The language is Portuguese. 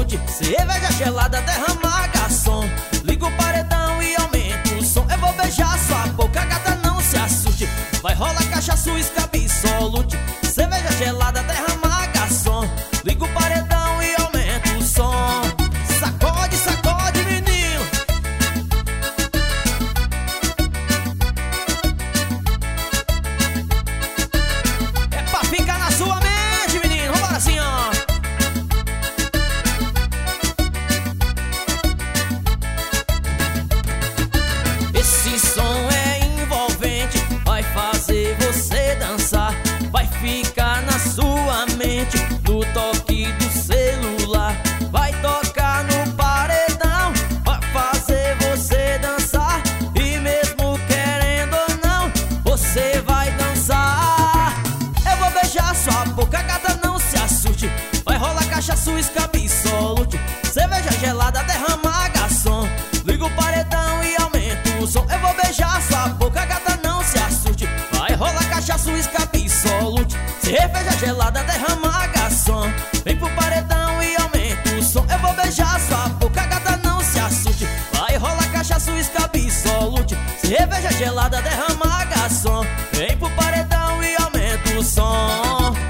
absolute. Cerveja gelada derrama garçom, liga o paredão e aumenta o som. Eu vou beijar sua boca, gata, não se assuste. Vai rolar cachaça, uísque absolute. Cerveja gelada derrama garçom, liga o paredão e aumenta o som. Sacode, sacode, menino. É pra ficar na sua mente, menino. Vambora assim, ó. Esse som é envolvente, vai fazer você dançar. Vai ficar na sua mente, no toque do celular. Vai tocar no paredão, vai fazer você dançar. E mesmo querendo ou não, você vai dançar. Eu vou beijar sua boca, gata, não se assuste. Vai rolar cachaça, uísque absolute. Cerveja gelada derrama garçom, liga o paredão e aumenta o som. Eu vou beijar sua boca, gata, não se assuste. Vai rolar cachaça, uísque absolute. Cerveja gelada derrama garçom, vem pro paredão e aumenta o som. Eu vou beijar sua boca, gata, não se assuste. Vai rolar cachaça, uísque absolute. Cerveja gelada derrama garçom, vem pro paredão e aumenta o som.